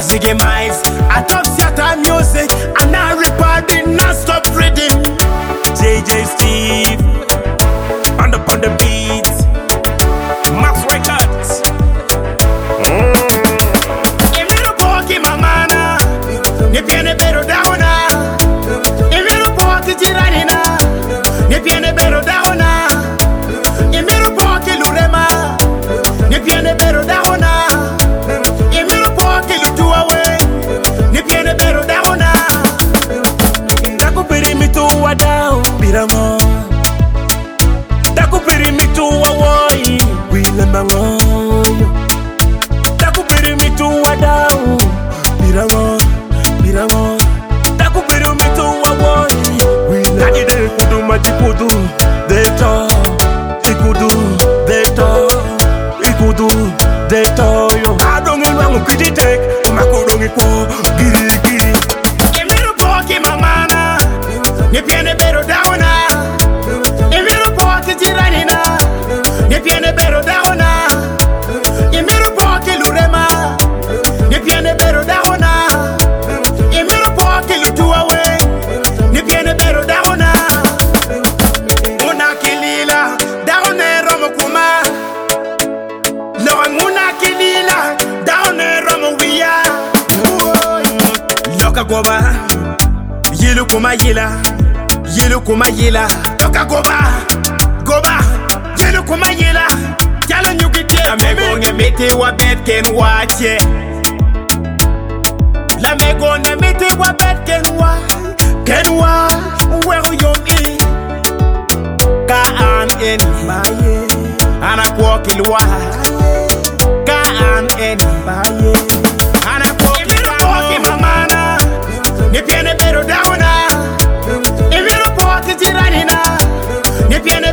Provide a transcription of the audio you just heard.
Ziggy Miles, I talk theater music, and I recording non-stop reading. JJ Steve, on the beat, Max Records. Emiro poki mamana, ne piene bero dauna. Emiro poki tiranina, ne piene bero dauna. Emiro poki lulema, ne piene bero dauna. Biramo Takupiri mitu wawoi Wilembango Takupiri mitu wadau Biramo Takupiri mitu wawoi Nakide kudu majikudu Deto Ikudu Deto Ikudu Deto yo Adongi wangu kijitek Makudongi po Giri giri Emiru poki mamana ne piene bero dauna. Emiro poki tiranina, ne piene bero dauna. Emiro poki lulema, ne piene bero dauna. Emiro poki lutuawe, ne piene bero dauna. Una kilila, daune romo kuma. Una kilila, daune romo wia. Loka goba, yilu kuma yila. Yelu kuma yela, toka goba, yelu kuma yela. Yalo nyukite, la megonge mete wa bet ken wache. La megonge mete wa bet ken wa, where you me? Ka an en baye, ana kwa kilwa. Ka an en baye, ana kwa kilwa. Mamana, ne piene bero dauna. Tiranina, ne piene